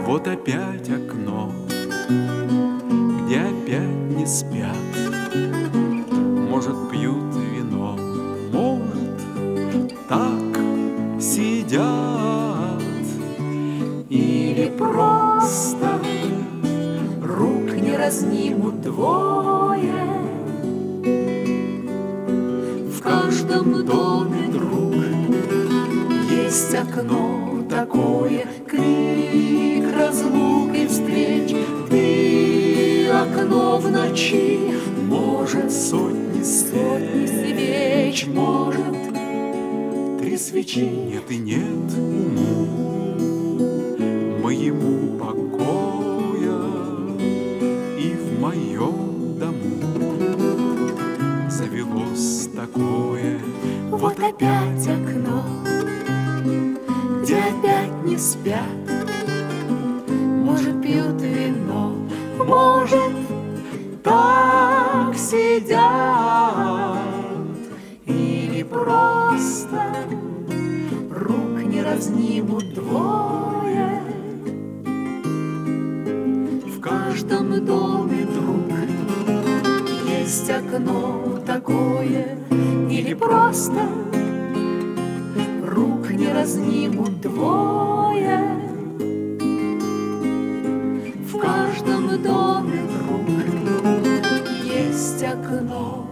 Вот опять окно, где опять не спят. Может, пьют вино, может, так сидят. Или просто рук не разнимут двое. В каждом доме, друг, есть окно такое, крик разлук и встреч. Ты окно в ночи, может, сотни свеч, может, 3 свечи. Нет и нет уму моему покоя, и в моем дому завелось такое. Вот опять окно, где опять не спят. Может, пьют вино, может, так сидят. Или просто рук не разнимут двое. В каждом доме, друг, есть окно такое. Или просто рук не разнимут двое. В каждом доме, друг, есть окно